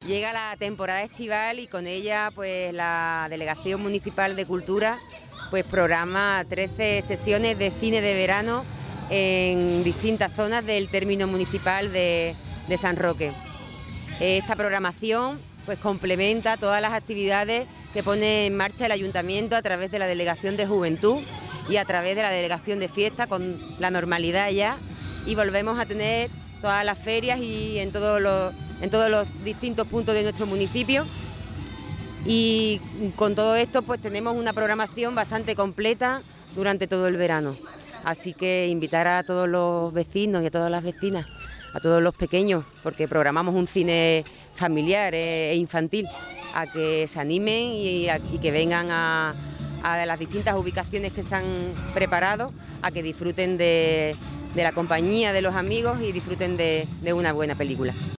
Llega la temporada estival y con ella pues la Delegación Municipal de Cultura pues programa 13 sesiones de cine de verano en distintas zonas del término municipal de San Roque. Esta programación pues complementa todas las actividades que pone en marcha el Ayuntamiento a través de la Delegación de Juventud y a través de la Delegación de Fiesta con la normalidad ya, y volvemos a tener todas las ferias y en todos los distintos puntos de nuestro municipio. Y con todo esto pues tenemos una programación bastante completa durante todo el verano. Así que invitar a todos los vecinos y a todas las vecinas, a todos los pequeños, porque programamos un cine familiar e infantil, a que se animen y que vengan a las distintas ubicaciones que se han preparado, a que disfruten de la compañía de los amigos y disfruten de una buena película.